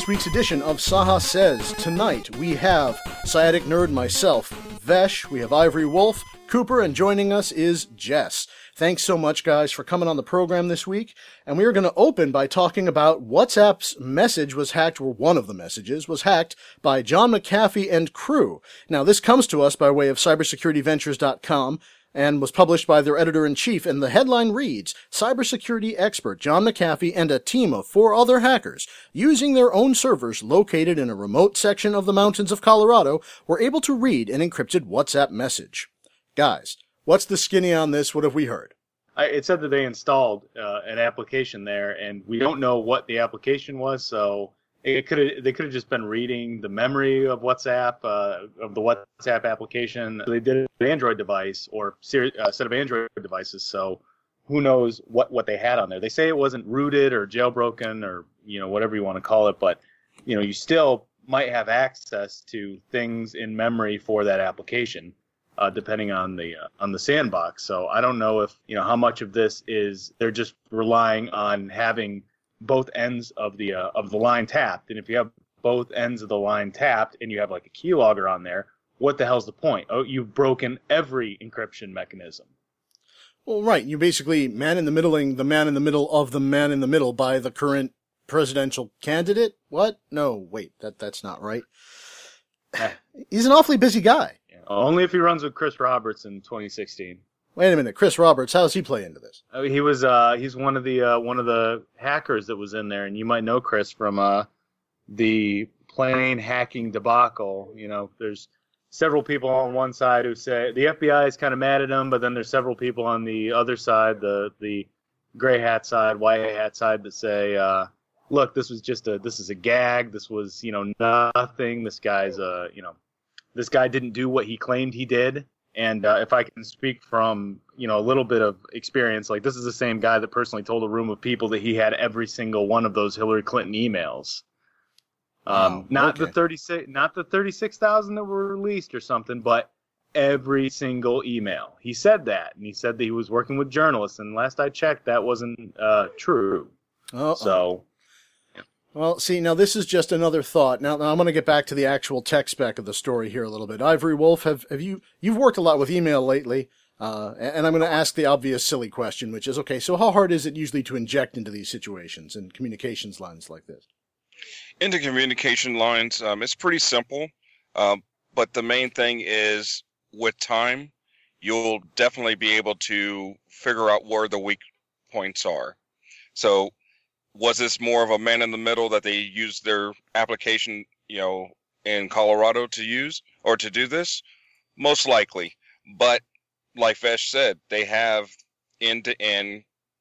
this week's edition of Saha Says. Tonight we have Sciatic Nerd, myself, Vesh, we have Ivory Wolf, Cooper, and joining us is Jess. Thanks so much, guys, for coming on the program this week. And we are going to open by talking about WhatsApp's message was hacked, or one of the messages was hacked by John McAfee and crew. Now, this comes to us by way of cybersecurityventures.com and was published by their editor-in-chief, and the headline reads, Cybersecurity expert John McAfee and a team of 4 other hackers, using their own servers located in a remote section of the mountains of Colorado, were able to read an encrypted WhatsApp message. Guys, what's the skinny on this? What have we heard? It said that they installed an application there, and we don't know what the application was, so they could have just been reading the memory of WhatsApp, of the WhatsApp application. They did an Android device or set of Android devices, so who knows what they had on there. They say it wasn't rooted or jailbroken or, whatever you want to call it, but, you still might have access to things in memory for that application. Depending on the sandbox. So I don't know if, how much of this is they're just relying on having both ends of the line tapped. And if you have both ends of the line tapped and you have like a keylogger on there, what the hell's the point? Oh, you've broken every encryption mechanism. Well, right. You're basically man in the middling the man in the middle of the man in the middle by the current presidential candidate. What? No, wait, that's not right. He's an awfully busy guy. Only if he runs with Chris Roberts in 2016. Wait a minute, Chris Roberts, how does he play into this? He was he's one of the hackers that was in there, and you might know Chris from the plane hacking debacle. There's several people on one side who say the FBI is kind of mad at him, but then there's several people on the other side, the gray hat side, white hat side, that say, look, this is a gag. This was nothing. This guy's This guy didn't do what he claimed he did, and if I can speak from a little bit of experience, like this is the same guy that personally told a room of people that he had every single one of those Hillary Clinton emails. Not the 36,000 that were released or something, but every single email. He said that, and he said that he was working with journalists, and last I checked, that wasn't true. Uh-oh. So. Well, see, now this is just another thought. Now I'm going to get back to the actual tech spec of the story here a little bit. Ivory Wolf, you've worked a lot with email lately, and I'm going to ask the obvious silly question, which is, okay, so how hard is it usually to inject into these situations and communications lines like this? Into communication lines, it's pretty simple, but the main thing is with time, you'll definitely be able to figure out where the weak points are. So, was this more of a man in the middle that they used their application, in Colorado to use or to do this? Most likely. But like Vesh said, they have end-to-end,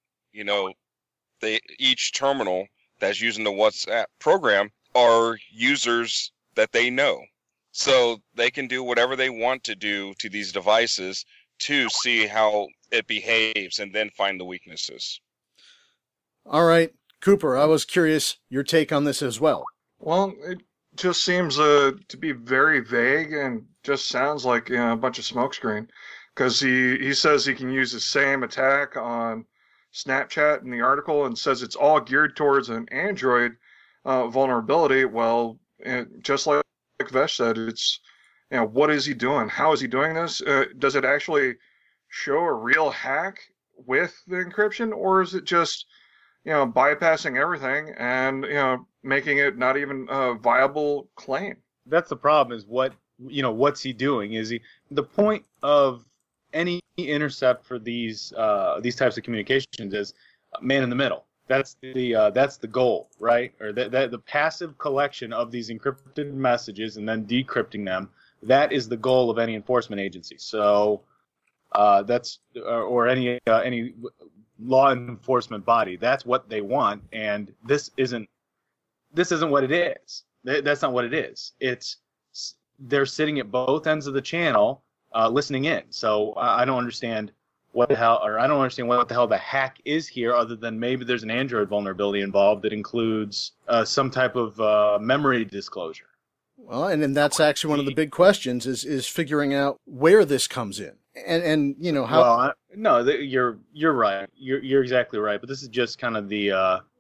each terminal that's using the WhatsApp program are users that they know. So they can do whatever they want to do to these devices to see how it behaves and then find the weaknesses. All right. Cooper, I was curious your take on this as well. Well, it just seems to be very vague and just sounds like a bunch of smokescreen. Because he says he can use the same attack on Snapchat in the article and says it's all geared towards an Android vulnerability. Well, just like Vesh said, it's what is he doing? How is he doing this? Does it actually show a real hack with the encryption, or is it just bypassing everything and, making it not even a viable claim? That's the problem, is what's he doing? Is he, the point of any intercept for these types of communications is man in the middle. That's the goal, right? Or the passive collection of these encrypted messages and then decrypting them. That is the goal of any enforcement agency. So, that's, or any law enforcement body. That's what they want, and this isn't what it is. That's not what it is. They're sitting at both ends of the channel, listening in. So I don't understand what the hell the hack is here, other than maybe there's an Android vulnerability involved that includes some type of memory disclosure. Well, and then that's actually one of the big questions is figuring out where this comes in. And how. Well, no, you're right. You're exactly right. But this is just kind of the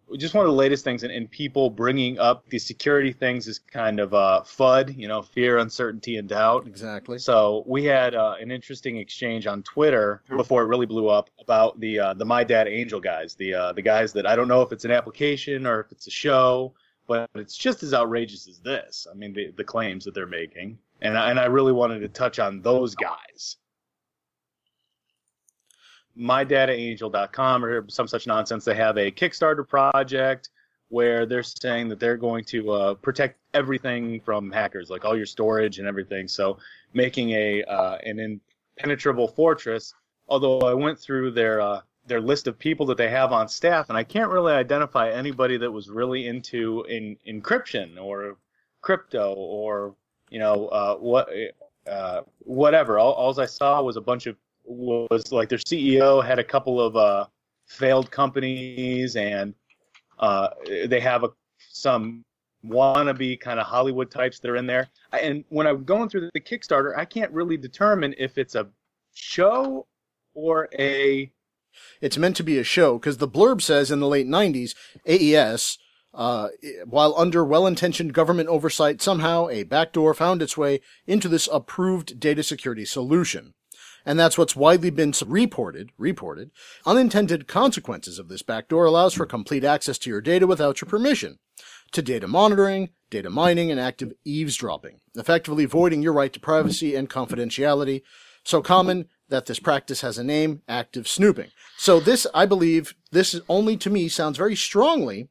just one of the latest things, and people bringing up the security things is kind of FUD, fear, uncertainty, and doubt. Exactly. So we had an interesting exchange on Twitter before it really blew up about the My Dad Angel guys, the guys that I don't know if it's an application or if it's a show, but it's just as outrageous as this. I mean, the claims that they're making, and I really wanted to touch on those guys. MyDataAngel.com or some such nonsense. They have a Kickstarter project where they're saying that they're going to protect everything from hackers, like all your storage and everything. So making an impenetrable fortress. Although I went through their list of people that they have on staff, and I can't really identify anybody that was really into encryption or crypto or whatever. All I saw was a bunch of was like their CEO had a couple of failed companies, and they have some wannabe kind of Hollywood types that are in there. And when I'm going through the Kickstarter, I can't really determine if it's a show or a... It's meant to be a show, because the blurb says in the late 90s, AES, while under well-intentioned government oversight, somehow a backdoor found its way into this approved data security solution. And that's what's widely been reported. Unintended consequences of this backdoor allows for complete access to your data without your permission, to data monitoring, data mining, and active eavesdropping, effectively voiding your right to privacy and confidentiality, so common that this practice has a name, active snooping. So this, I believe, this only to me sounds very strongly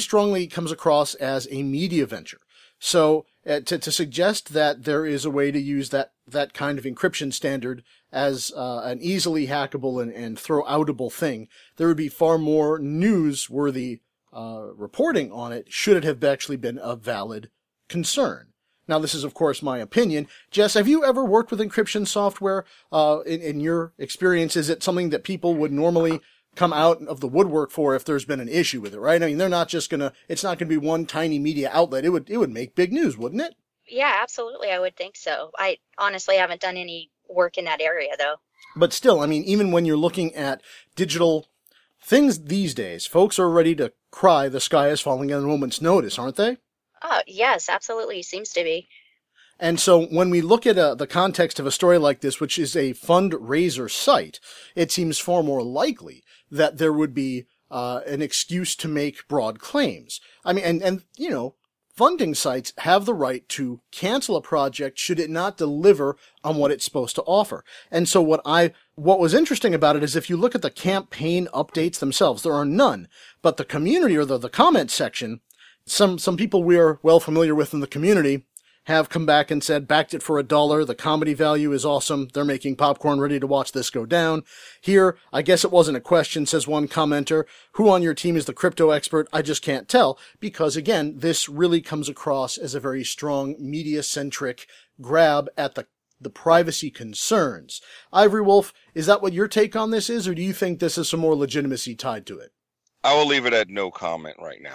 comes across as a media venture. So to suggest that there is a way to use that kind of encryption standard as an easily hackable and throw-outable thing, there would be far more newsworthy reporting on it should it have actually been a valid concern. Now, this is, of course, my opinion. Jess, have you ever worked with encryption software? In your experience, is it something that people would normally come out of the woodwork for if there's been an issue with it, right? I mean, they're not just it's not gonna be one tiny media outlet. It would make big news, wouldn't it? Yeah, absolutely. I would think so. I honestly haven't done any work in that area, though. But still, I mean, even when you're looking at digital things these days, folks are ready to cry the sky is falling at a moment's notice, aren't they? Yes, absolutely. Seems to be. And so when we look at the context of a story like this, which is a fundraiser site, it seems far more likely that there would be an excuse to make broad claims. I mean, and funding sites have the right to cancel a project should it not deliver on what it's supposed to offer. And so what was interesting about it is if you look at the campaign updates themselves, there are none. But the community or the comment section, some people we are well familiar with in the community have come back and said, backed it for $1. The comedy value is awesome. They're making popcorn ready to watch this go down. Here, I guess it wasn't a question, says one commenter. Who on your team is the crypto expert? I just can't tell. Because again, this really comes across as a very strong media-centric grab at the privacy concerns. Ivory Wolf, is that what your take on this is, or do you think this is some more legitimacy tied to it? I will leave it at no comment right now.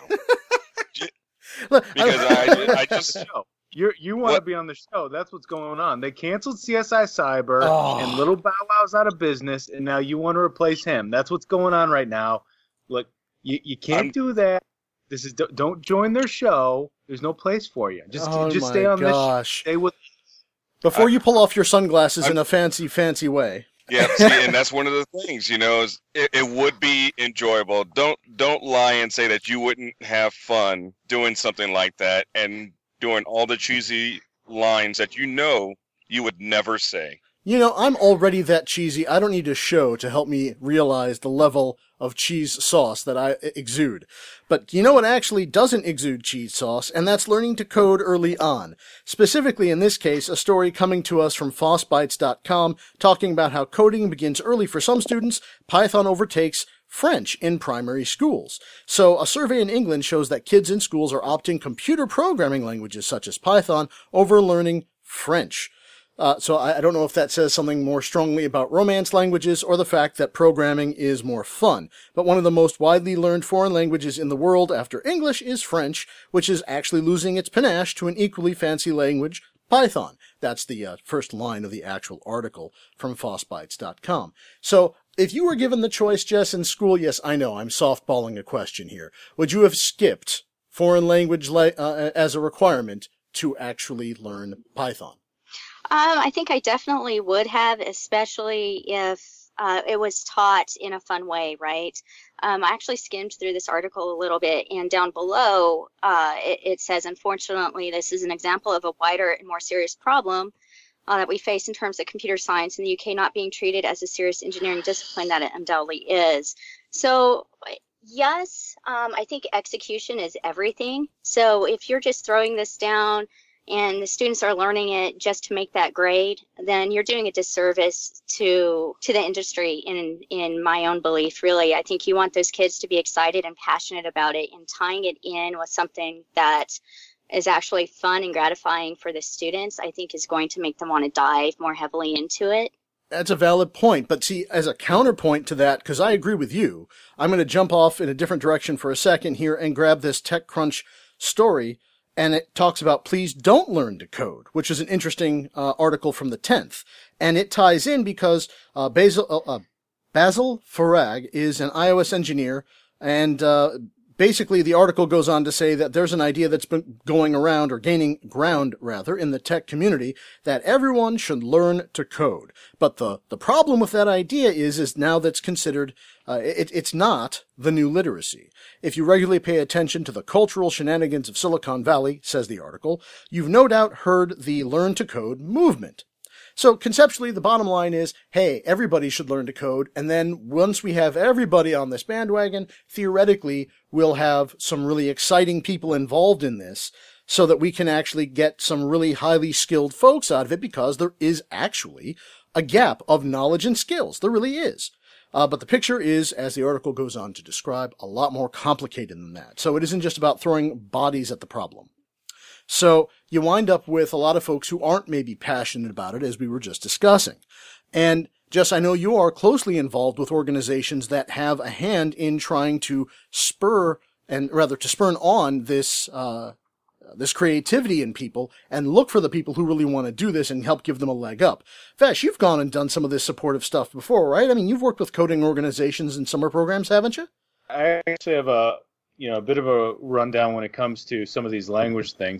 Because I just... You want to be on the show. That's what's going on. They canceled CSI Cyber, and Little Bow Wow's out of business, and now you want to replace him. That's what's going on right now. Look, you can't do that. This is don't join their show. There's no place for you. Just stay on this. Stay with. Before you pull off your sunglasses in a fancy way. Yeah, see, and that's one of the things, is it would be enjoyable. Don't lie and say that you wouldn't have fun doing something like that and doing all the cheesy lines that you would never say. I'm already that cheesy. I don't need a show to help me realize the level of cheese sauce that I exude. But you know what actually doesn't exude cheese sauce, and that's learning to code early on. Specifically, in this case, a story coming to us from FossBytes.com talking about how coding begins early for some students. Python overtakes French in primary schools. So a survey in England shows that kids in schools are opting computer programming languages such as Python over learning French. So I don't know if that says something more strongly about Romance languages or the fact that programming is more fun. But one of the most widely learned foreign languages in the world after English is French, which is actually losing its panache to an equally fancy language, Python. That's the first line of the actual article from FossBytes.com. So if you were given the choice, Jess, in school, yes, I know, I'm softballing a question here. Would you have skipped foreign language as a requirement to actually learn Python? I think I definitely would have, especially if it was taught in a fun way, right? I actually skimmed through this article a little bit, and down below it says, unfortunately, this is an example of a wider and more serious problem that we face in terms of computer science in the UK not being treated as a serious engineering discipline that it undoubtedly is. So yes, I think execution is everything. So if you're just throwing this down and the students are learning it just to make that grade, then you're doing a disservice to the industry in my own belief, really. I think you want those kids to be excited and passionate about it, and tying it in with something that is actually fun and gratifying for the students, I think is going to make them want to dive more heavily into it. That's a valid point. But see, as a counterpoint to that, because I agree with you, I'm going to jump off in a different direction for a second here and grab this TechCrunch story. And it talks about please don't learn to code, which is an interesting article from the 10th. And it ties in because Basil Farag is an iOS engineer, and basically the article goes on to say that there's an idea that's been going around, or gaining ground rather, in the tech community, that everyone should learn to code. But the problem with that idea is now that's considered, it's not the new literacy. If you regularly pay attention to the cultural shenanigans of Silicon Valley, says the article, you've no doubt heard the learn to code movement. So conceptually, the bottom line is, hey, everybody should learn to code, and then once we have everybody on this bandwagon, theoretically, we'll have some really exciting people involved in this, so that we can actually get some really highly skilled folks out of it, because there is actually a gap of knowledge and skills. There really is. But the picture is, as the article goes on to describe, a lot more complicated than that. So it isn't just about throwing bodies at the problem. So you wind up with a lot of folks who aren't maybe passionate about it, as we were just discussing. And Jess, I know you are closely involved with organizations that have a hand in trying to spur on this this creativity in people, and look for the people who really want to do this and help give them a leg up. Vesh, you've gone and done some of this supportive stuff before, right? I mean, you've worked with coding organizations and summer programs, haven't you? I actually have a bit of a rundown when it comes to some of these language things.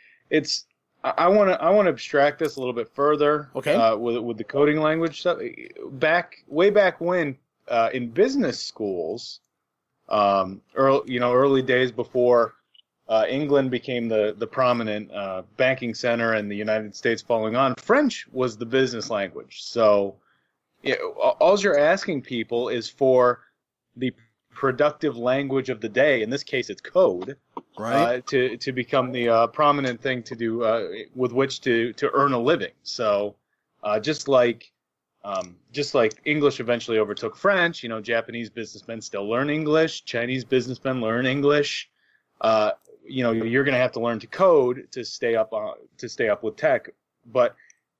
I want to abstract this a little bit further. Okay. With the coding language stuff. Way back when, in business schools, early days before England became the prominent banking center and the United States following on, French was the business language. So all you're asking people is for the productive language of the day. In this case, it's code, right? To become the prominent thing to do with which to earn a living. So just like English eventually overtook French, Japanese businessmen still learn English. Chinese businessmen learn English. You're going to have to learn to code to stay up with tech. But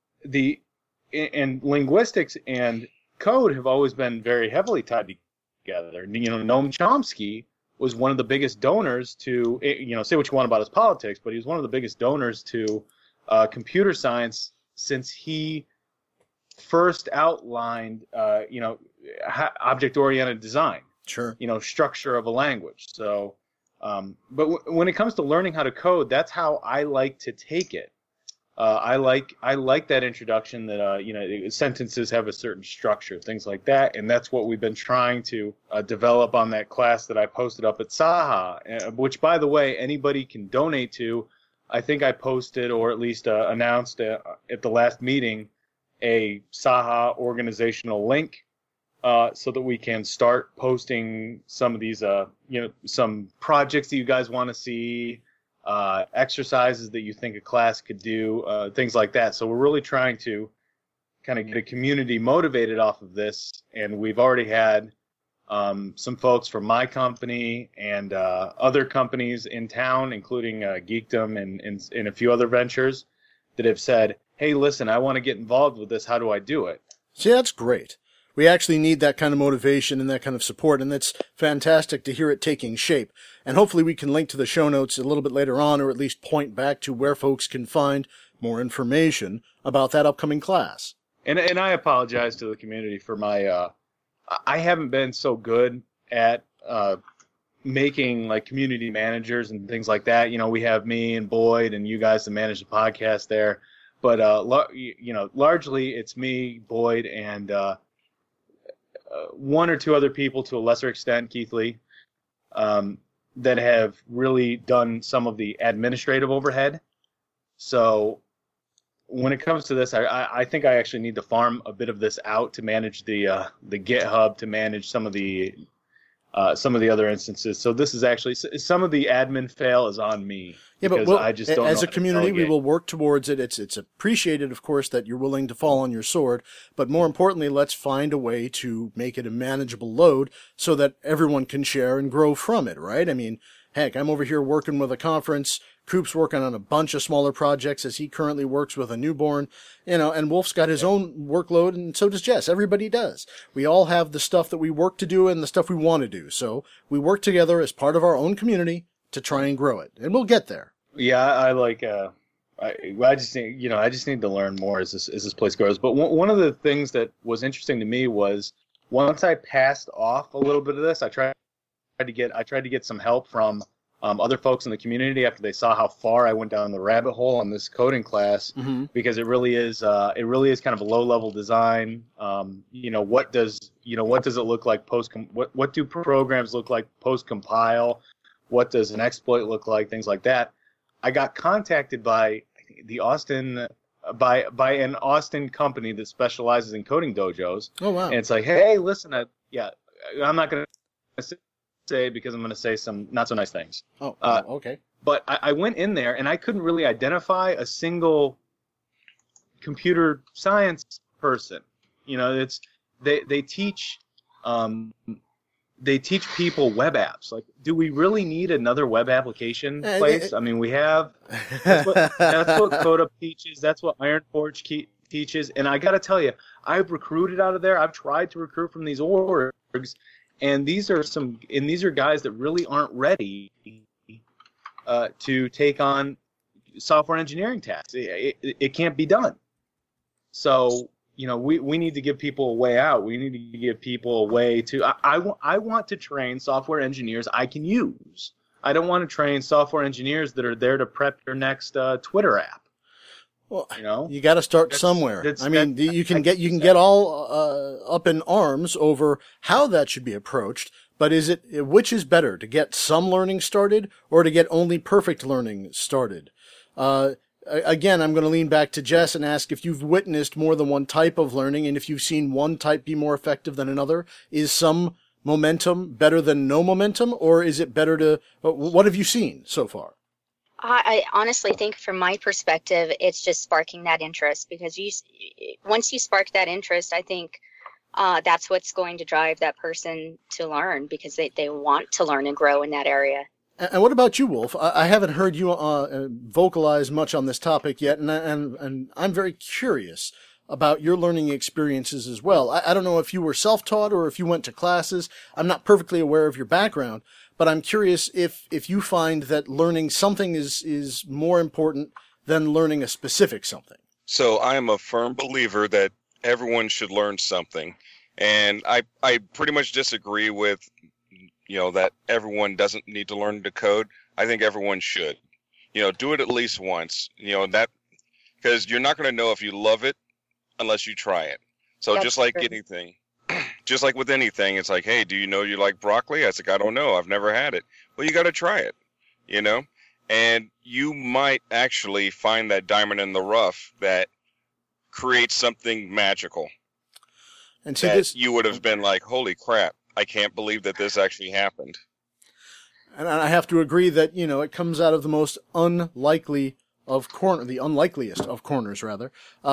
and linguistics and code have always been very heavily tied together. Noam Chomsky was one of the biggest donors to, say what you want about his politics, but he was one of the biggest donors to computer science since he first outlined, object-oriented design. Sure. Structure of a language. So, but when it comes to learning how to code, that's how I like to take it. I like that introduction that sentences have a certain structure, things like that, and that's what we've been trying to develop on that class that I posted up at Saha, which, by the way, anybody can donate to. I think I posted, or at least announced at the last meeting, a Saha organizational link, so that we can start posting some of these, some projects that you guys want to see. Exercises that you think a class could do, things like that. So we're really trying to kind of get a community motivated off of this, and we've already had some folks from my company and other companies in town, including Geekdom and a few other ventures, that have said, hey, listen, I want to get involved with this. How do I do it? See, that's great. We actually need that kind of motivation and that kind of support, and it's fantastic to hear it taking shape. And hopefully we can link to the show notes a little bit later on, or at least point back to where folks can find more information about that upcoming class. And I apologize to the community for my I haven't been so good at making like community managers and things like that. We have me and Boyd and you guys to manage the podcast there, but largely it's me, Boyd, and one or two other people to a lesser extent, Keith Lee, that have really done some of the administrative overhead. So when it comes to this, I think I actually need to farm a bit of this out to manage the GitHub, to manage some of the other instances. So this is actually some of the admin fail is on me. Yeah, but I just don't as know a community, we will work towards it. It's appreciated, of course, that you're willing to fall on your sword. But more importantly, let's find a way to make it a manageable load so that everyone can share and grow from it, right? I mean, heck, I'm over here working with a conference. Coop's working on a bunch of smaller projects as he currently works with a newborn, and Wolf's got his own workload, and so does Jess. Everybody does. We all have the stuff that we work to do and the stuff we want to do. So we work together as part of our own community to try and grow it, and we'll get there. Yeah, I just need, I just need to learn more as this place grows. But one of the things that was interesting to me was once I passed off a little bit of this, I tried to get some help from other folks in the community after they saw how far I went down the rabbit hole on this coding class, because it really is kind of a low level design. What does it look like what do programs look like post compile? What does an exploit look like? Things like that. I got contacted by by an Austin company that specializes in coding dojos. Oh wow! And it's like, hey, listen, I'm not going to say because I'm going to say some not so nice things. Oh, okay. But I went in there and I couldn't really identify a single computer science person. They teach people web apps. Like, do we really need another web application place? I mean, we have. That's what CodeUp teaches. That's what IronForge teaches. And I got to tell you, I've recruited out of there. I've tried to recruit from these orgs. And these are guys that really aren't ready to take on software engineering tasks. It can't be done. So we need to give people a way out. We need to give people a way to. I want to train software engineers I can use. I don't want to train software engineers that are there to prep your next Twitter app. Well, you got to start somewhere. You can get all up in arms over how that should be approached, but which is better, to get some learning started or to get only perfect learning started? Again, I'm going to lean back to Jess and ask if you've witnessed more than one type of learning, and if you've seen one type be more effective than another. Is some momentum better than no momentum, or is it better to? What have you seen so far? I honestly think, from my perspective, it's just sparking that interest, because once you spark that interest, I think that's what's going to drive that person to learn, because they want to learn and grow in that area. And what about you, Wolf? I haven't heard you vocalize much on this topic yet, and I'm very curious about your learning experiences as well. I don't know if you were self-taught or if you went to classes. I'm not perfectly aware of your background, but I'm curious if you find that learning something is more important than learning a specific something. So I am a firm believer that everyone should learn something. And I pretty much disagree with, that everyone doesn't need to learn to code. I think everyone should. Do it at least once. Because you're not going to know if you love it unless you try it. So That's just like true. anything, just like with anything, it's like, hey, do you know you like broccoli? I was like, I don't know. I've never had it. Well, you got to try it, and you might actually find that diamond in the rough that creates something magical. And to that this, you would have been like, holy crap, I can't believe that this actually happened. and I have to agree that, it comes out of the most the unlikeliest of corners, rather.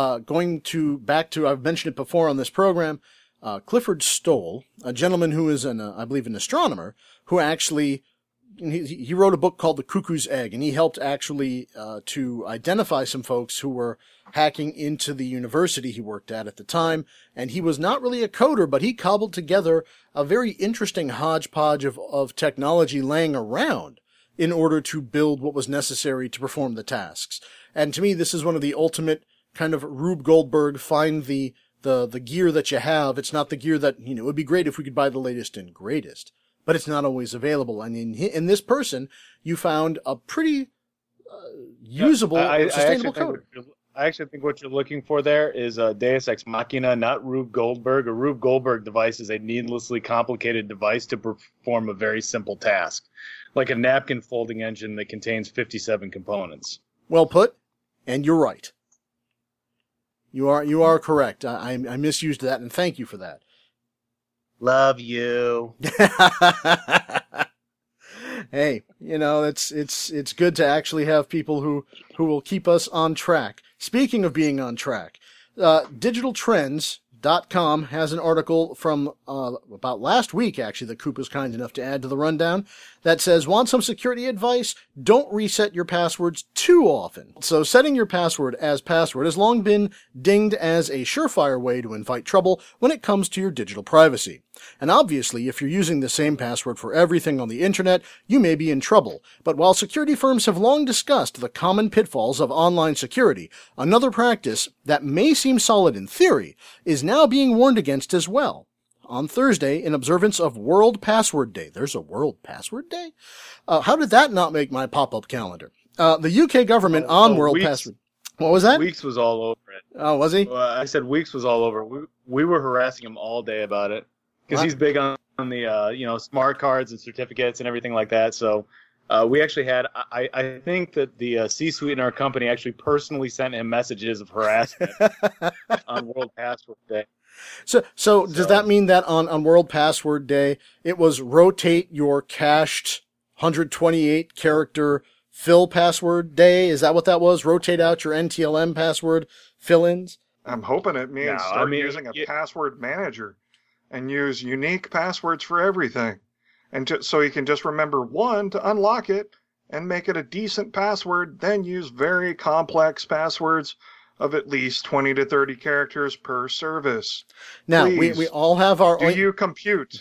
Back to, I've mentioned it before on this program, Clifford Stoll, a gentleman who is I believe an astronomer, who actually, he wrote a book called The Cuckoo's Egg, and he helped actually to identify some folks who were hacking into the university he worked at the time. And he was not really a coder, but he cobbled together a very interesting hodgepodge of technology laying around in order to build what was necessary to perform the tasks. And to me, this is one of the ultimate kind of Rube Goldberg, find the the gear that you have. It's not the gear that, it would be great if we could buy the latest and greatest, but it's not always available. And in this person, you found a pretty usable, sustainable code. I actually think what you're looking for there is a Deus Ex Machina, not Rube Goldberg. A Rube Goldberg device is a needlessly complicated device to perform a very simple task, like a napkin folding engine that contains 57 components. Well put, and you're right. You are correct. I misused that, and thank you for that. Love you. Hey, it's good to actually have people who will keep us on track. Speaking of being on track, digitaltrends.com has an article from about last week, actually, that Coop was kind enough to add to the rundown, that says, want some security advice? Don't reset your passwords too often. So setting your password as password has long been dinged as a surefire way to invite trouble when it comes to your digital privacy. And obviously, if you're using the same password for everything on the internet, you may be in trouble. But while security firms have long discussed the common pitfalls of online security, another practice that may seem solid in theory is now being warned against as well. On Thursday, in observance of World Password Day. There's a World Password Day? How did that not make my pop-up calendar? The UK government on World Password. What was that? Weeks was all over it. Oh, was he? I said Weeks was all over. We were harassing him all day about it because he's big on the smart cards and certificates and everything like that. So we actually had. I think that the C-suite in our company actually personally sent him messages of harassment on World Password Day. So does that mean that on World Password Day, it was rotate your cached 128 character fill password day? Is that what that was? Rotate out your NTLM password fill-ins? I'm hoping it means using a password manager and use unique passwords for everything. And so you can just remember one to unlock it and make it a decent password, then use very complex passwords of at least 20 to 30 characters per service. Now, we all have our... Do you compute?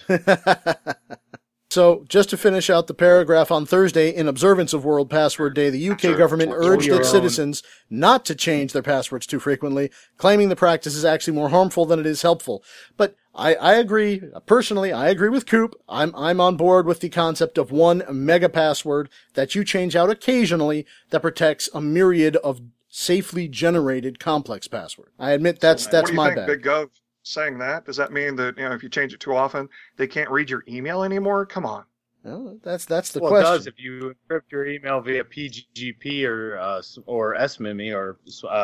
So, just to finish out the paragraph, on Thursday, in observance of World Password Day, the UK government urged its citizens not to change their passwords too frequently, claiming the practice is actually more harmful than it is helpful. But I agree, personally, I agree with Coop. I'm on board with the concept of one mega password that you change out occasionally that protects a myriad of safely generated complex password. I admit that's my bad. What do you think, Big Gov, saying that? Does that mean that if you change it too often, they can't read your email anymore? Come on. Well, that's the question. Well, it does if you encrypt your email via PGP or SMIME or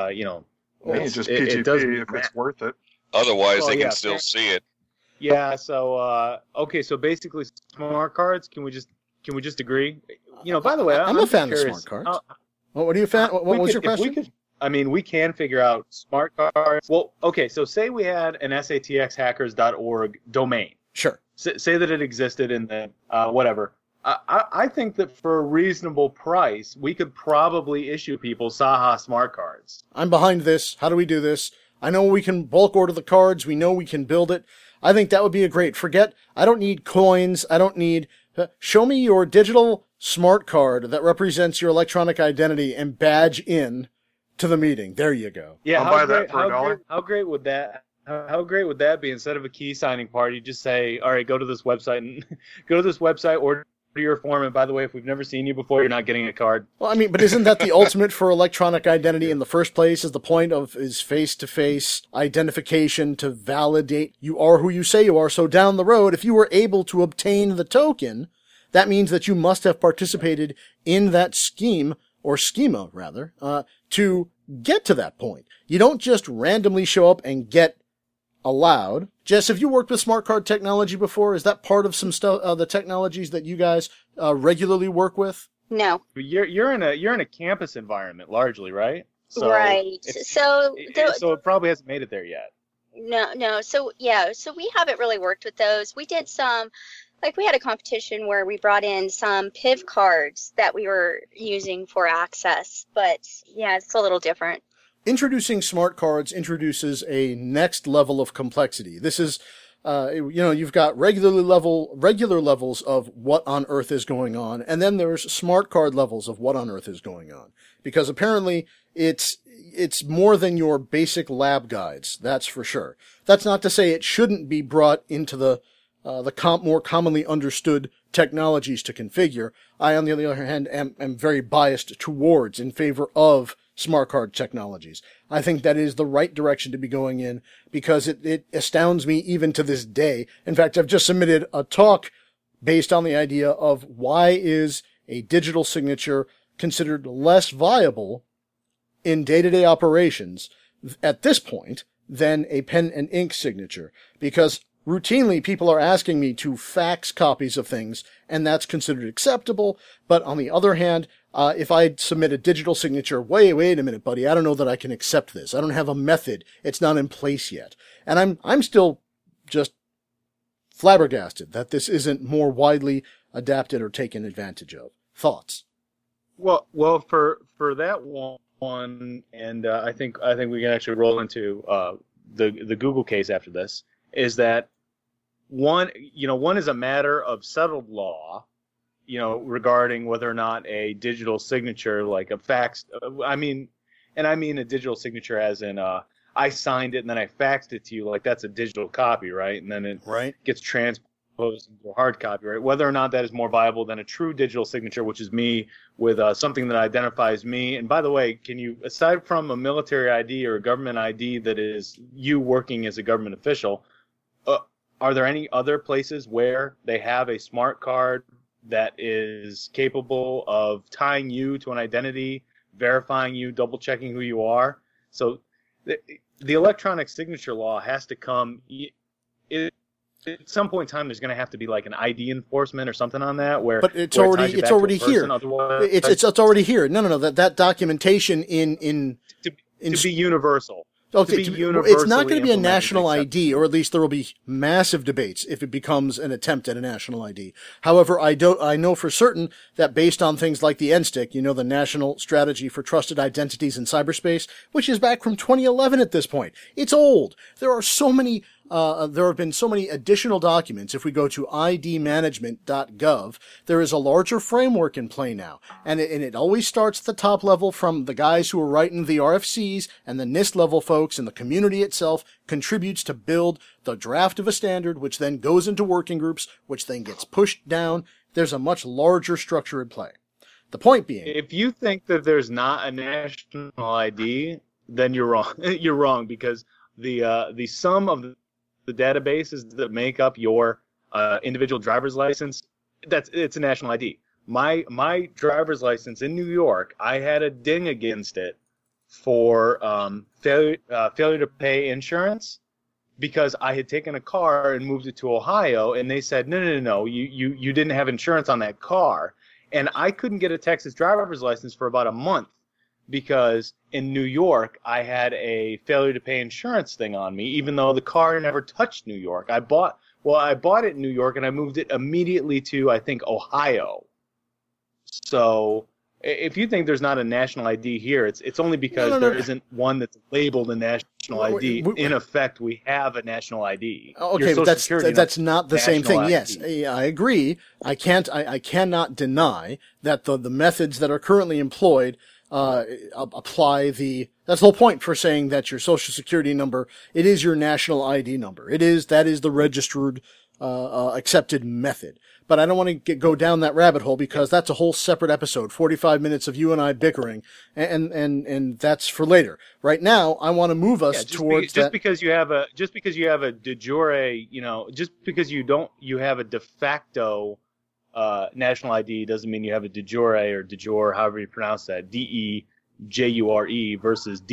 It's just PGP if it's worth it. Otherwise, they can still see it. Yeah. So so basically, smart cards. Can we just agree? By the way, I'm a fan of smart cards. What are you fan? What was your question? We can figure out smart cards. Well, okay, so say we had an satxhackers.org domain. Sure. Say that it existed in the whatever. I think that for a reasonable price, we could probably issue people Saha smart cards. I'm behind this. How do we do this? I know we can bulk order the cards. We know we can build it. I think that would be I don't need coins. I don't need... show me your digital smart card that represents your electronic identity and badge in to the meeting. There you go. Yeah, I'll buy that for $1. How great would that? How great would that be? Instead of a key signing part, you just say, "All right, go to this website, order your form, and by the way, if we've never seen you before, you're not getting a card." Well, but isn't that the ultimate for electronic identity in the first place? Is the point is face-to-face identification to validate you are who you say you are? So down the road, if you were able to obtain the token, that means that you must have participated in that scheme, or schema, rather, to get to that point. You don't just randomly show up and get allowed. Jess, have you worked with smart card technology before? Is that part of some stuff, the technologies that you guys regularly work with? No. You're in a campus environment largely, right? Right. So it probably hasn't made it there yet. No. So we haven't really worked with those. We did some. We had a competition where we brought in some PIV cards that we were using for access, but yeah, it's a little different. Introducing smart cards introduces a next level of complexity. This is, you've got regular levels of what on earth is going on, and then there's smart card levels of what on earth is going on. Because apparently it's it's more than your basic lab guides, that's for sure. That's not to say it shouldn't be brought into the more commonly understood technologies to configure. I, on the other hand, am very biased towards, in favor of, smart card technologies. I think that is the right direction to be going in, because it astounds me even to this day. In fact, I've just submitted a talk based on the idea of why is a digital signature considered less viable in day-to-day operations at this point than a pen and ink signature. Because routinely people are asking me to fax copies of things, and that's considered acceptable. But on the other hand, if I submit a digital signature, wait a minute, buddy, I don't know that I can accept this. I don't have a method. It's not in place yet. And I'm still just flabbergasted that this isn't more widely adapted or taken advantage of. Thoughts? Well, for that one, and I think we can actually roll into the Google case after this. Is that one is a matter of settled law, regarding whether or not a digital signature, like a fax, I mean a digital signature as in I signed it and then I faxed it to you, like that's a digital copy, right? And then it gets transposed into a hard copy, right? Whether or not that is more viable than a true digital signature, which is me with something that identifies me. And by the way, can you, aside from a military ID or a government ID that is you working as a government official, are there any other places where they have a smart card that is capable of tying you to an identity, verifying you, double checking who you are? So the electronic signature law has to come. At some point in time, there's going to have to be like an ID enforcement or something on that. But it's already here. It's already here. No. That documentation to be universal. Okay, it's not going to be a national ID, or at least there will be massive debates if it becomes an attempt at a national ID. However, I know for certain that based on things like the NSTIC, the National Strategy for Trusted Identities in Cyberspace, which is back from 2011 at this point. It's old. There have been so many additional documents. If we go to idmanagement.gov, there is a larger framework in play now. And it always starts at the top level from the guys who are writing the RFCs, and the NIST level folks, and the community itself contributes to build the draft of a standard, which then goes into working groups, which then gets pushed down. There's a much larger structure in play. The point being, if you think that there's not a national ID, then you're wrong. You're wrong, because the sum of the databases that make up your individual driver's license, it's a national ID. My driver's license in New York, I had a ding against it for failure to pay insurance, because I had taken a car and moved it to Ohio, and they said no, you didn't have insurance on that car, and I couldn't get a Texas driver's license for about a month, because in New York, I had a failure to pay insurance thing on me, even though the car never touched New York. I bought it in New York, and I moved it immediately to, I think, Ohio. So if you think there's not a national ID here, it's only because there isn't one that's labeled a national ID. In effect, we have a national ID. Okay, but that's not the same thing. ID. Yes, I agree. I cannot deny that the methods that are currently employed apply that's the whole point for saying that your social security number, it is your national ID number. That is the registered, accepted method. But I don't want to go down that rabbit hole, because that's a whole separate episode, 45 minutes of you and I bickering, and that's for later. Right now, I want to move us towards just because you have a de jure, just because you have a de facto national ID doesn't mean you have a de jure or de jure, however you pronounce that, DEJURE versus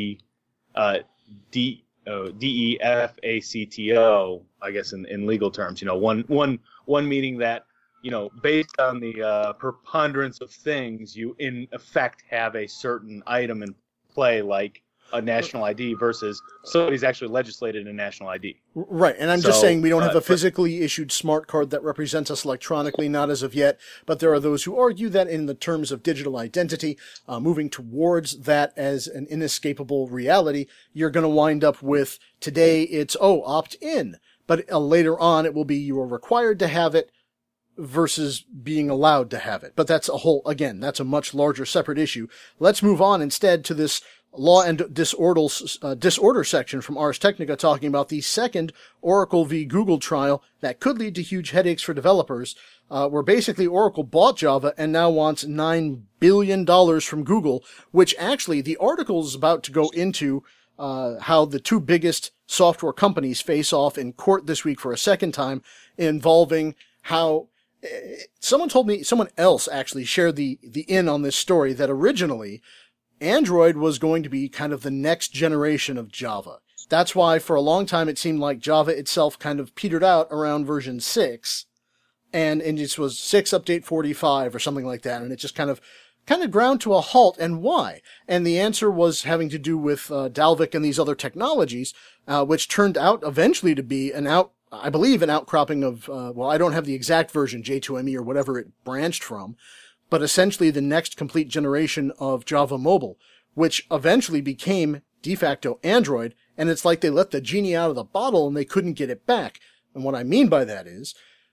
DEFACTO, I guess in legal terms. One meaning that, based on the preponderance of things, you in effect have a certain item in play, like a national ID, versus somebody's actually legislated a national ID. Right, and I'm just saying we don't have a physically issued smart card that represents us electronically, not as of yet, but there are those who argue that in the terms of digital identity, moving towards that as an inescapable reality, you're going to wind up with, today it's, opt in, but later on it will be you are required to have it versus being allowed to have it. But that's that's a much larger separate issue. Let's move on instead to this Law and Disorder section from Ars Technica talking about the second Oracle v. Google trial that could lead to huge headaches for developers, where basically Oracle bought Java and now wants $9 billion from Google, which actually the article is about to go into how the two biggest software companies face off in court this week for a second time, involving how someone else actually shared the in on this story that originally Android was going to be kind of the next generation of Java. That's why for a long time it seemed like Java itself kind of petered out around version 6, and it was 6 update 45 or something like that, and it just kind of ground to a halt. And why? And the answer was having to do with Dalvik and these other technologies, which turned out eventually to be an outcropping of, I don't have the exact version, J2ME or whatever it branched from, but essentially the next complete generation of Java Mobile, which eventually became de facto Android, and it's like they let the genie out of the bottle and they couldn't get it back. And what I mean by that is,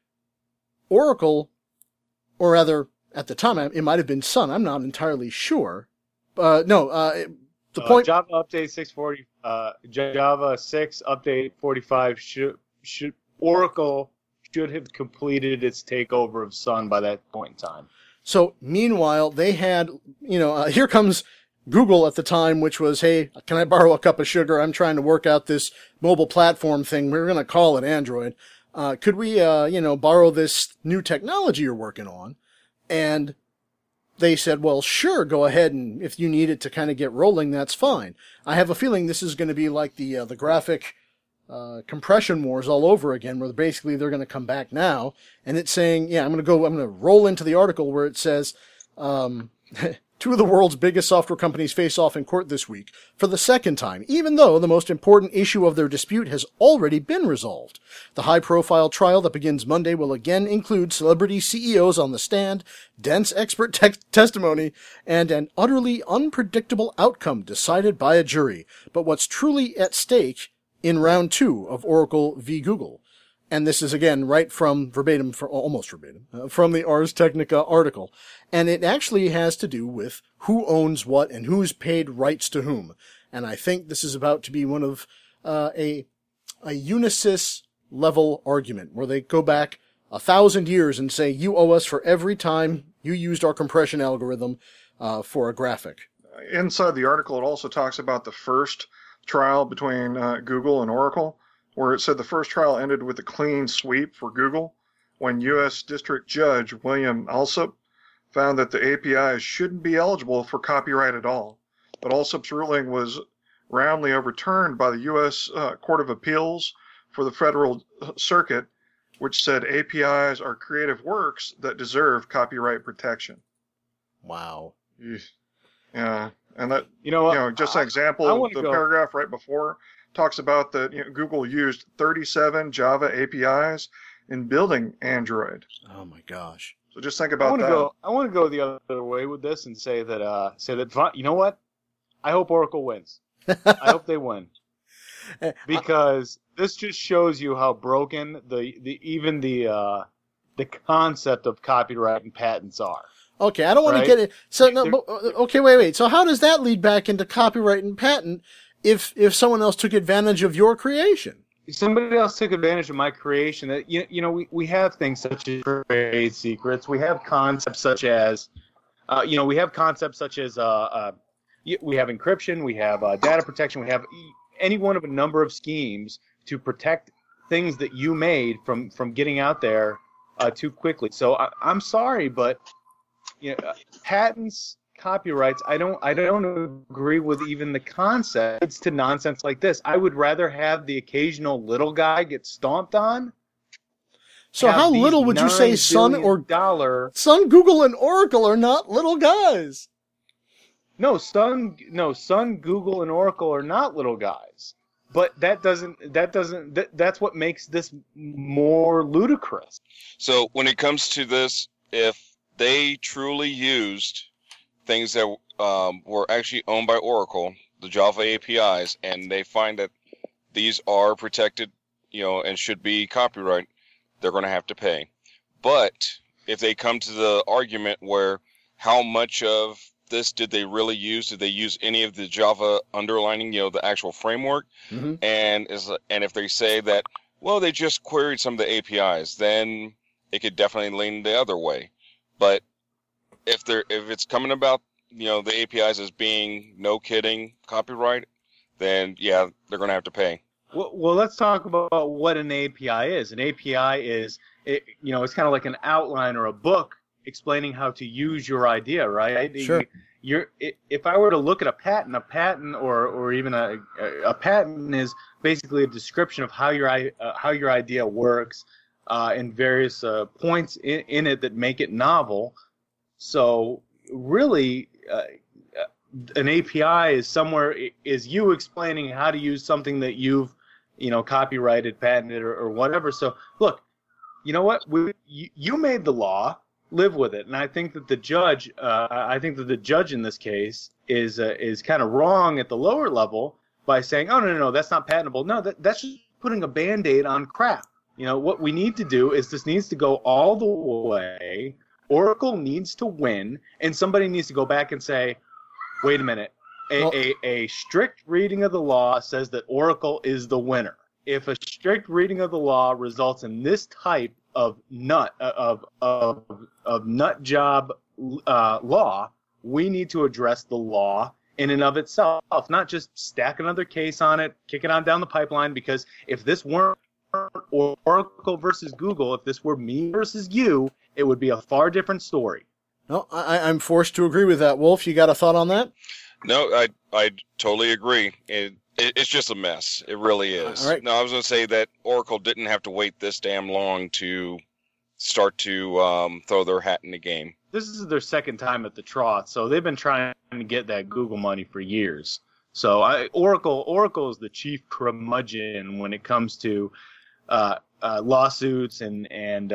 Oracle, or rather, at the time, it might have been Sun, I'm not entirely sure. The point... Java Update 640, Java 6 Update 45 Oracle should have completed its takeover of Sun by that point in time. So, meanwhile, they had, here comes Google at the time, which was, hey, can I borrow a cup of sugar? I'm trying to work out this mobile platform thing. We're going to call it Android. Could we, borrow this new technology you're working on? And they said, well, sure, go ahead, and if you need it to kind of get rolling, that's fine. I have a feeling this is going to be like the graphic compression wars all over again, where basically they're going to come back now, and it's saying, I'm going to roll into the article where it says, two of the world's biggest software companies face off in court this week for the second time, even though the most important issue of their dispute has already been resolved. The high-profile trial that begins Monday will again include celebrity CEOs on the stand, dense expert testimony, and an utterly unpredictable outcome decided by a jury. But what's truly at stake in round 2 of Oracle v. Google. And this is, again, right from almost verbatim, from the Ars Technica article. And it actually has to do with who owns what and who's paid rights to whom. And I think this is about to be one of a Unisys level argument, where they go back 1,000 years and say, you owe us for every time you used our compression algorithm for a graphic. Inside the article, it also talks about the first trial between Google and Oracle, where it said the first trial ended with a clean sweep for Google when U.S. District Judge William Alsup found that the APIs shouldn't be eligible for copyright at all. But Alsup's ruling was roundly overturned by the U.S. Court of Appeals for the Federal Circuit, which said APIs are creative works that deserve copyright protection. Wow. Yeah, and that, just an example, the paragraph right before talks about that Google used 37 Java APIs in building Android. Oh my gosh! So just think about that. I want to go the other way with this and say that you know what? I hope Oracle wins. I hope they win, because this just shows you how broken the concept of copyright and patents are. Okay, I don't want to get it. So okay, wait. So how does that lead back into copyright and patent if someone else took advantage of your creation? Somebody else took advantage of my creation. That we have things such as trade secrets. We have concepts such as we have encryption. We have data protection. We have any one of a number of schemes to protect things that you made from getting out there too quickly. So I'm sorry, but patents, copyrights, I don't agree with even the concept. It's to nonsense like this. I would rather have the occasional little guy get stomped on. So how little would you say Sun, Google, and Oracle are not little guys? No, Sun, Google, and Oracle are not little guys. But that's what makes this more ludicrous. So when it comes to this, if they truly used things that were actually owned by Oracle, the Java APIs, and they find that these are protected, and should be copyright, they're going to have to pay. But if they come to the argument where how much of this did they really use? Did they use any of the Java underlining, the actual framework? Mm-hmm. And if they say that, well, they just queried some of the APIs, then it could definitely lean the other way. But if it's coming about, the APIs as being no kidding copyright, then yeah, they're going to have to pay. Well, let's talk about what an API is. An API is, it's kind of like an outline or a book explaining how to use your idea, right? Sure. If I were to look at a patent or even a patent is basically a description of how your idea works, and various points in it that make it novel. So really, an API is you explaining how to use something that you've copyrighted, patented, or whatever. So look, you know what? You made the law. Live with it. And I think that the judge, in this case is kind of wrong at the lower level by saying, oh no, that's not patentable. No, that's just putting a Band-Aid on crap. What we need to do is this needs to go all the way. Oracle needs to win, and somebody needs to go back and say, wait a minute. A strict reading of the law says that Oracle is the winner. If a strict reading of the law results in this type of nut job law, we need to address the law in and of itself, not just stack another case on it, kick it on down the pipeline. Because if this weren't Oracle versus Google, if this were me versus you, it would be a far different story. No, I'm forced to agree with that. Wolf, you got a thought on that? No, I totally agree. It's just a mess. It really is. All right. No, I was going to say that Oracle didn't have to wait this damn long to start to throw their hat in the game. This is their second time at the trough, so they've been trying to get that Google money for years. So Oracle is the chief curmudgeon when it comes to lawsuits and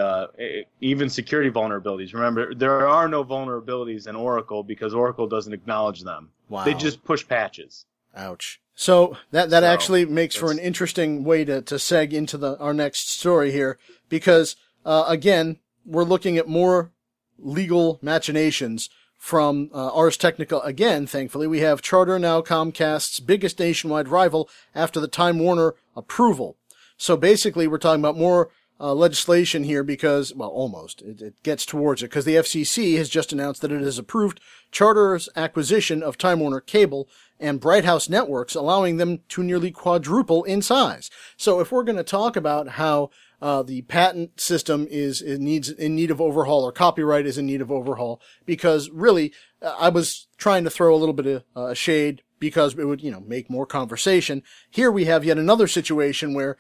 even security vulnerabilities. Remember, there are no vulnerabilities in Oracle because Oracle doesn't acknowledge them. Wow. They just push patches. Ouch. So that actually makes for an interesting way to seg into our next story here, because again, we're looking at more legal machinations from Ars Technica again. Thankfully, we have Charter, now Comcast's biggest nationwide rival after the Time Warner approval. So basically, we're talking about more legislation here because, well, almost. It gets towards it because the FCC has just announced that it has approved Charter's acquisition of Time Warner Cable and Bright House Networks, allowing them to nearly quadruple in size. So if we're going to talk about how the patent system is in need of overhaul, or copyright is in need of overhaul, because really, I was trying to throw a little bit of shade because it would, make more conversation. Here we have yet another situation where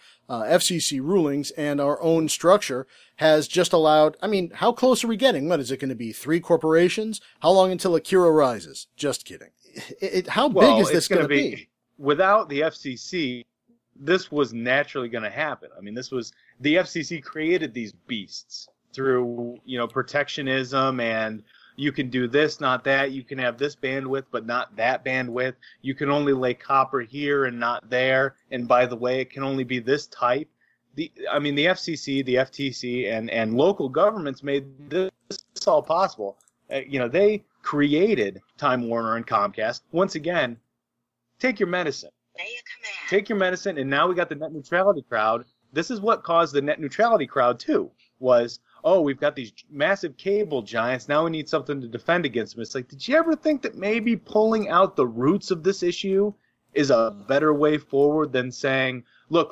FCC rulings and our own structure has just allowed, how close are we getting? What is it going to be? 3 corporations? How long until Akira rises? Just kidding. How big is this going to be? Without the FCC, this was naturally going to happen. The FCC created these beasts through, protectionism, and you can do this, not that. You can have this bandwidth, but not that bandwidth. You can only lay copper here and not there. And by the way, it can only be this type. The FCC, the FTC, and local governments made this all possible. They created Time Warner and Comcast. Once again, take your medicine. Take your medicine, and now we got the net neutrality crowd. This is what caused the net neutrality crowd, too, was, we've got these massive cable giants. Now we need something to defend against them. It's like, did you ever think that maybe pulling out the roots of this issue is a better way forward than saying, look,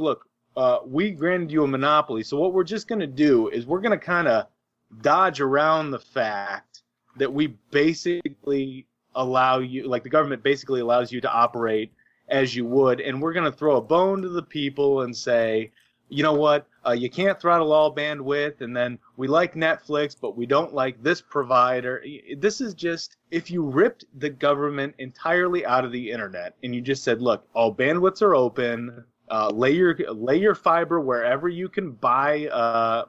we granted you a monopoly, so what we're just going to do is we're going to kind of dodge around the fact that we basically allow you, like the government basically allows you to operate as you would, and we're going to throw a bone to the people and say, you know what, you can't throttle all bandwidth, and then we like Netflix, but we don't like this provider. This is just, if you ripped the government entirely out of the internet and you just said, look, all bandwidths are open, lay your fiber wherever you can buy a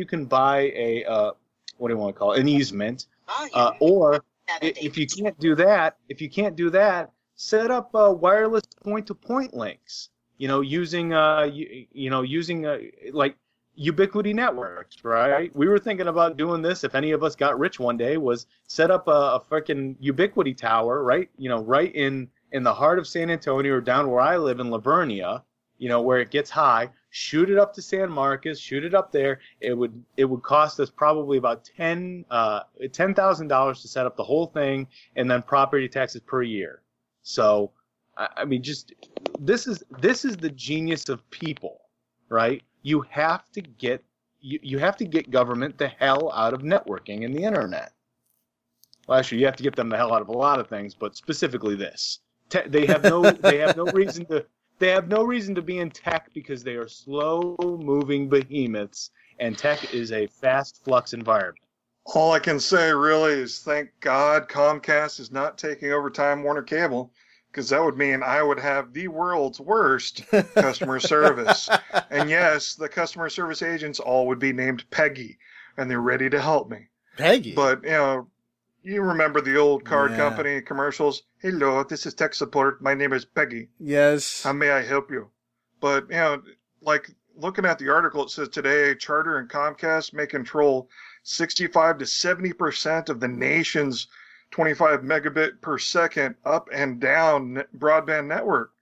what do you want to call it, an easement, or if you can't do that, set up wireless point-to-point links. Using like Ubiquity Networks, right? We were thinking about doing this if any of us got rich one day, was set up a freaking Ubiquity tower, right? Right in the heart of San Antonio, or down where I live in Livernia, where it gets high. Shoot it up to San Marcos, shoot it up there. It would cost us probably about $10,000 to set up the whole thing, and then property taxes per year. So, I mean, just this is the genius of people, right? You have to get government the hell out of networking and the internet. Well, actually, you have to get them the hell out of a lot of things, but specifically this. They have no reason to. They have no reason to be in tech because they are slow-moving behemoths, and tech is a fast flux environment. All I can say really is thank God Comcast is not taking over Time Warner Cable, because that would mean I would have the world's worst customer service. And yes, the customer service agents all would be named Peggy, and they're ready to help me. Peggy? But, you remember the old card company commercials? Hello, this is tech support. My name is Peggy. Yes. How may I help you? But, like looking at the article, it says today Charter and Comcast may control 65 to 70% of the nation's 25 megabit per second up and down broadband network.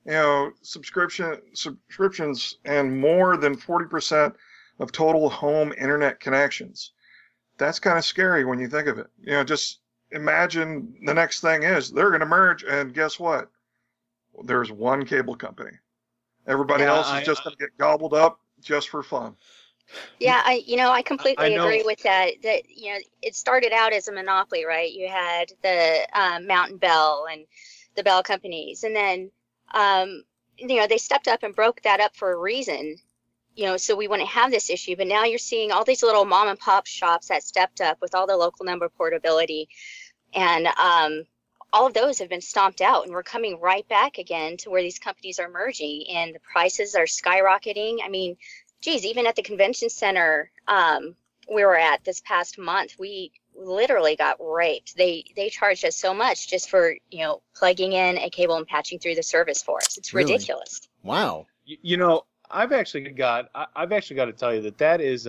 Subscriptions and more than 40% of total home internet connections. That's kind of scary when you think of it. Just imagine the next thing is they're going to merge, and guess what? There's one cable company. Everybody else is just going to get gobbled up just for fun. Yeah, I completely agree with that. That it started out as a monopoly, right? You had the Mountain Bell and the Bell companies, and then they stepped up and broke that up for a reason. So we wouldn't have this issue. But now you're seeing all these little mom and pop shops that stepped up with all the local number portability, and all of those have been stomped out, and we're coming right back again to where these companies are merging, and the prices are skyrocketing. I mean, geez, even at the convention center we were at this past month, we literally got raped. They charged us so much just for plugging in a cable and patching through the service for us. It's ridiculous. Really? Wow. I've actually got to tell you that is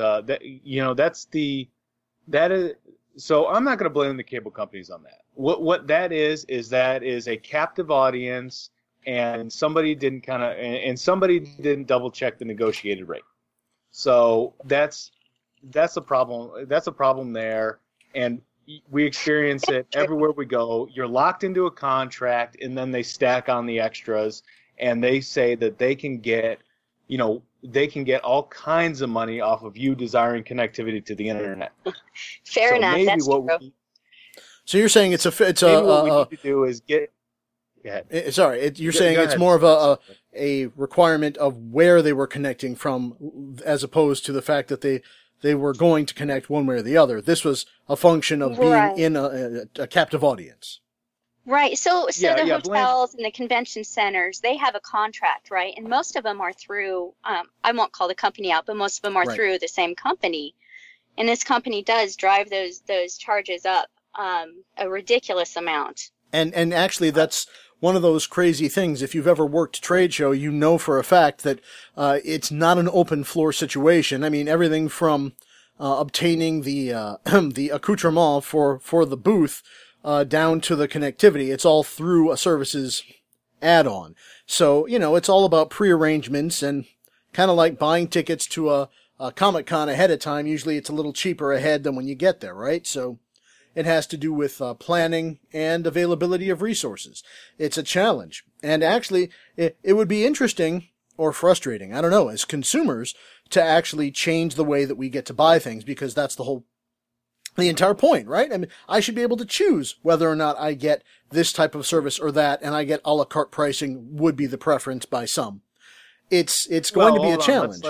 so I'm not going to blame the cable companies on that. What that is a captive audience, and somebody didn't double check the negotiated rate. So that's a problem. That's a problem there, and we experience it everywhere we go. You're locked into a contract, and then they stack on the extras, and they say that they can get all kinds of money off of you desiring connectivity to the internet. Fair enough. That's true. So you're saying what we need to do is get. You're saying it's more of a requirement of where they were connecting from, as opposed to the fact that they were going to connect one way or the other. This was a function of being in a captive audience. Right. So the hotels and the convention centers, they have a contract, right? And most of them are through, I won't call the company out, but most of them are through the same company. And this company does drive those charges up a ridiculous amount. And actually, that's one of those crazy things. If you've ever worked a trade show, you know for a fact that it's not an open floor situation. I mean, everything from obtaining the the accoutrement for the booth down to the connectivity, it's all through a services add-on. So, it's all about pre-arrangements, and kind of like buying tickets to a Comic-Con ahead of time. Usually it's a little cheaper ahead than when you get there, right? So it has to do with planning and availability of resources. It's a challenge. And actually, it would be interesting, or frustrating, I don't know, as consumers, to actually change the way that we get to buy things, because that's the entire point, right? I mean, I should be able to choose whether or not I get this type of service or that, and I get a la carte pricing would be the preference by some. It's going to be a challenge.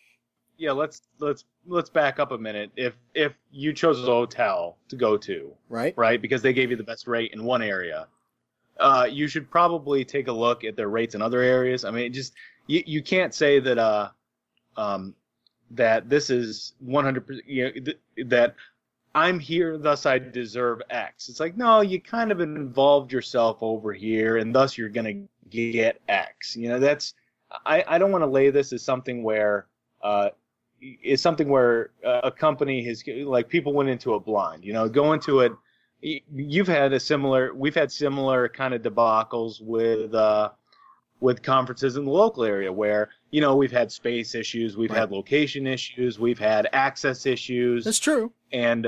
Let's back up a minute. If you chose a hotel to go to, right, because they gave you the best rate in one area, you should probably take a look at their rates in other areas. I mean, you can't say that that this is 100%, that I'm here, thus I deserve X. It's like, no, you kind of involved yourself over here, and thus you're going to get X. That's, I don't want to lay this as something where, is something where a company has, like, people went into it blind. You know, go into it. We've had similar kind of debacles with conferences in the local area where, you know, we've had space issues, we've had location issues, we've had access issues. That's true. And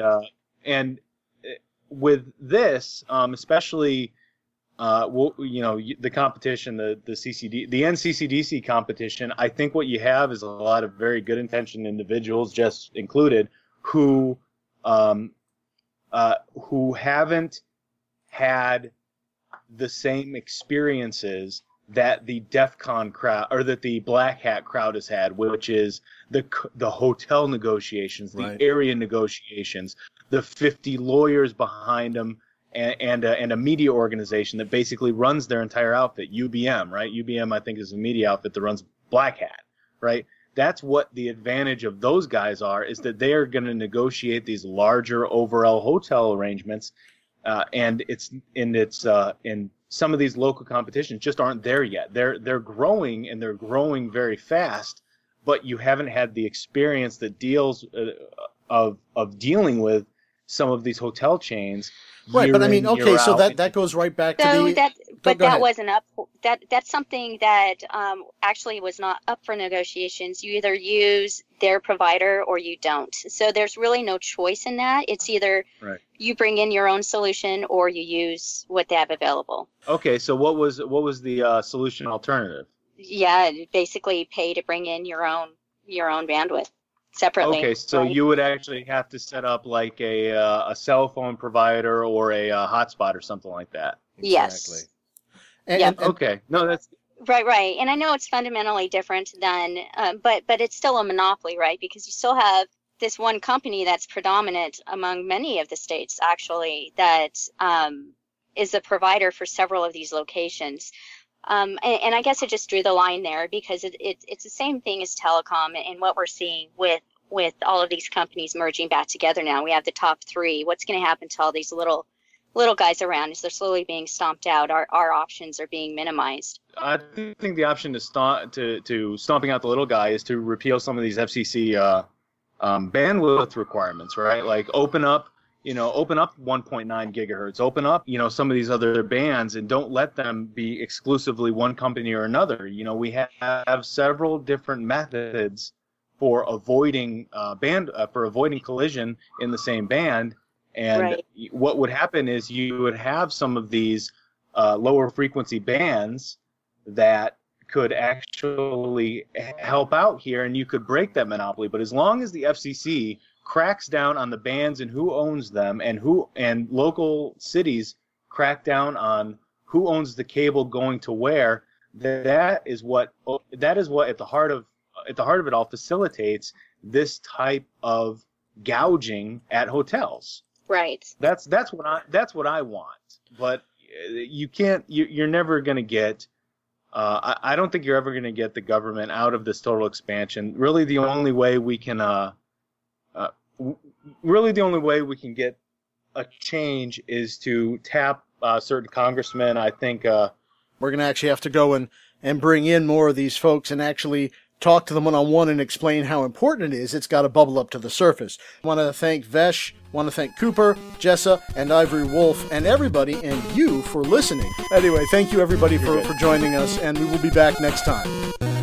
with this, especially, you know, the competition, the NCCDC competition, I think what you have is a lot of very good intentioned individuals, just included, who haven't had the same experiences that the DEF CON crowd or that the Black Hat crowd has had, which is the hotel negotiations, the area negotiations, the 50 lawyers behind them, and a media organization that basically runs their entire outfit, UBM, right? UBM, I think, is a media outfit that runs Black Hat, right? That's what the advantage of those guys are, is that they are going to negotiate these larger overall hotel arrangements, and some of these local competitions just aren't there yet. They're growing, and they're growing very fast, but you haven't had the experience that deals of dealing with some of these hotel chains. Right, but I mean, okay, so that goes right back to the... That wasn't up. That's something that actually was not up for negotiations. You either use their provider or you don't. So there's really no choice in that. It's either you bring in your own solution or you use what they have available. Okay, so what was the solution alternative? Yeah, basically pay to bring in your own bandwidth separately. Okay, so you would actually have to set up like a cell phone provider or a hotspot or something like that. Yes. Okay. No, that's right. And I know it's fundamentally different than, but it's still a monopoly, right? Because you still have this one company that's predominant among many of the states, actually, that is a provider for several of these locations. And I guess I just drew the line there because it's the same thing as telecom and what we're seeing with all of these companies merging back together now. We have the top three. What's going to happen to all these little guys around as they're slowly being stomped out? Our options are being minimized. I think the option to stomping out the little guy is to repeal some of these FCC bandwidth requirements, right? Like open up 1.9 gigahertz, open up, some of these other bands, and don't let them be exclusively one company or another. We have several different methods for avoiding collision in the same band. And what would happen is you would have some of these lower frequency bands that could actually help out here, and you could break that monopoly. But as long as the FCC cracks down on the bands and who owns them, and local cities crack down on who owns the cable going to where, that is what at the heart of it all facilitates this type of gouging at hotels. Right. That's what I want. But you can't. You're never going to get. I don't think you're ever going to get the government out of this total expansion. Really, the only way we can. Really, the only way we can get a change is to tap certain congressmen. I think we're going to actually have to go and bring in more of these folks and actually talk to them one-on-one and explain how important it is. It's got to bubble up to the surface. I want to thank Vesh, want to thank Cooper, Jessa, and Ivory Wolf, and everybody, and you for listening. Anyway, thank you everybody for joining us, and we will be back next time.